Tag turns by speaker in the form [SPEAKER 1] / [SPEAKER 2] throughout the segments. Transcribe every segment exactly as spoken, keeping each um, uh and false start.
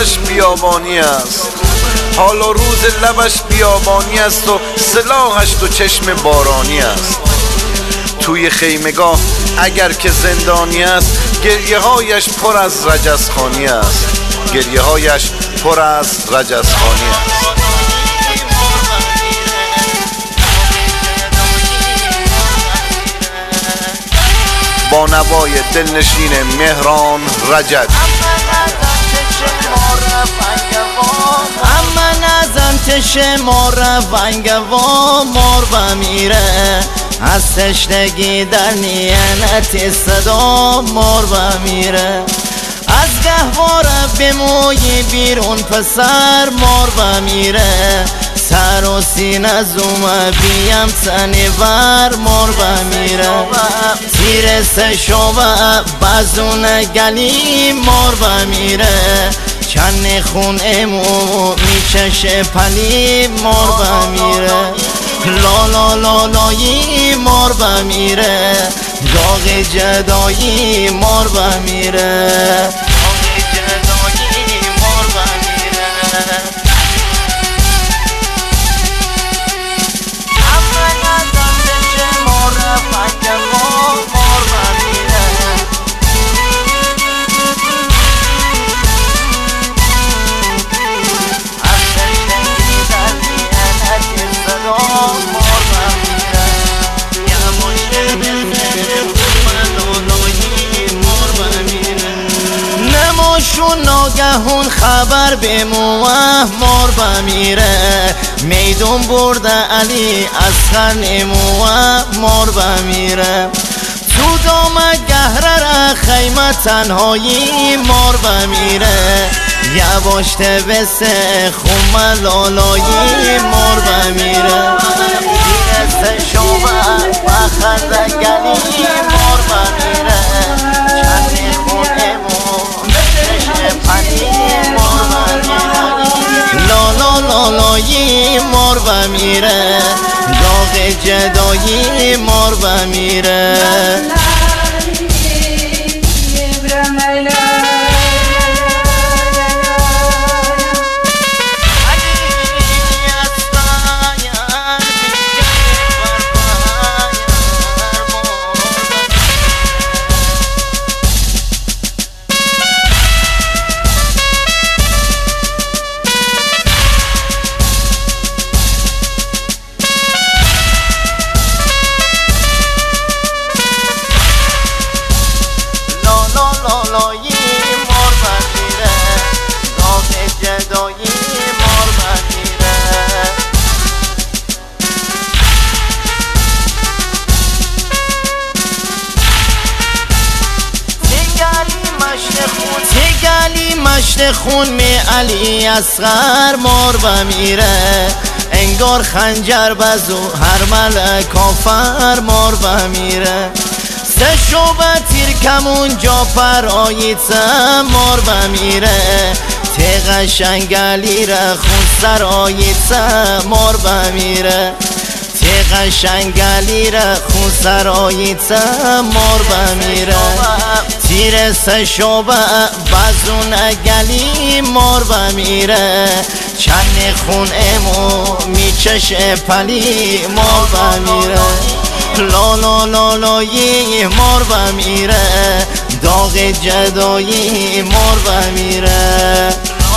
[SPEAKER 1] لبش بیابانی است، حال و روز لبش بیابانی است و سلاحش دو چشم بارانی است. توی خیمگاه اگر که زندانی است، گریه هایش پر از رجزخوانی است، گریه هایش پر از رجزخوانی است. با نوای دلنشین مهران رجب.
[SPEAKER 2] اما نزن تشما رفنگوا مار بمیره، از تشنگی در نیانت صدا مار بمیره. از گهواره به موی بیرون پسر مار بمیره، سر و سینه زومه بیم سنیور مار بمیره. زیر سشوه بزون گلی مار بمیره، چند خون امو میچشه پلی مار بمیره. لا لا لا لایی مار بمیره، داغ جدایی مار بمیره. شون ناگهون خبر به موه مار بمیره، میدون برده علی اصغر نموه مار بمیره. تو دام گهره خیمه تنهایی مار بمیره، یواشته بسه خوم لالایی مار بمیره. دیرسه شوه و خزگلی مار بمیره، چند خونه لا لا لا لایی مار بمیره، داغ جدایی مار بمیره. تگلی مشت خون می علی اصغر مار بمیره، انگار خنجر بزو هر مل کافر مار بمیره. سه شوبه تیر کمون جا پراییت مار بمیره، تیغ شنگلی را خون سراییت مار بمیره. تیغ شنگلی را خون سراییت مار بمیره. تیر سه شوبه بزون گلی مار بمیره، چند خون امو میچشه پلی مار بمیره. لا لا لا لایی مار بمیره، داغ جدایی مار بمیره.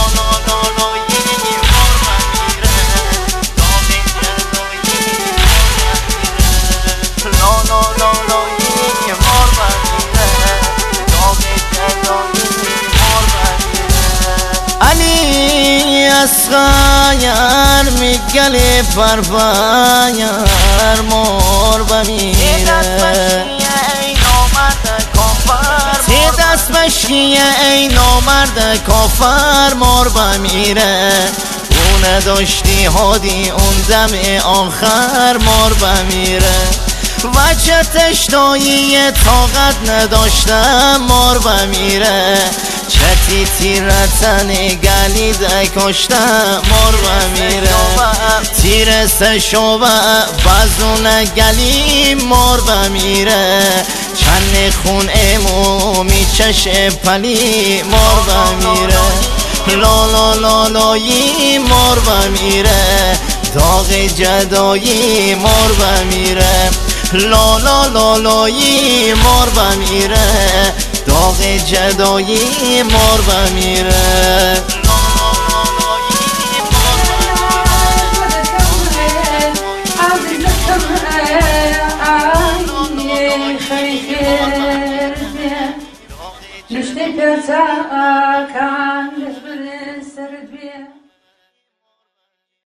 [SPEAKER 2] علی اصغر میگلی فرفایر مار بمیره، تی دست مشکیه ای نامرد کافر مار بمیره. اون نداشتی هادی اون دم آخر مار بمیره، وچه تشتایی طاقت نداشتم مار بمیره. چتی تیرتن گلی ده کشتم مار بمیره، تیر سه شوبه بزون گلی مار بمیره. چند خون امو میچشه پلی مار بمیره. لا لا لا لایی مار بمیره داغ جدایی مار بمیره لا لا لا لایی مار بمیره داغ جدایی مار بمیره
[SPEAKER 3] Düştü göze akan